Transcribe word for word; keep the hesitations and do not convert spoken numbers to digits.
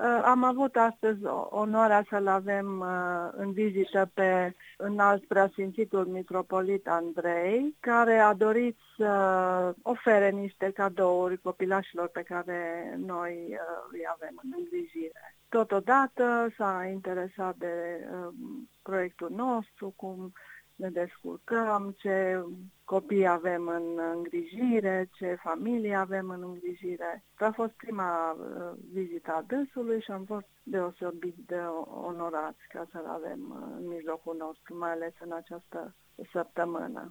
Uh, Am avut astăzi o- onoarea să-l avem uh, în vizită pe înalt preasfințitul mitropolit Andrei, care a dorit să ofere niște cadouri copilașilor pe care noi uh, îi avem în îngrijire. Totodată s-a interesat de uh, proiectul nostru, cum ne descurcăm, ce copii avem în îngrijire, ce familie avem în îngrijire. A fost prima uh, vizită a dânsului și am fost deosebit de onorați ca să-l avem uh, în mijlocul nostru, mai ales în această săptămână.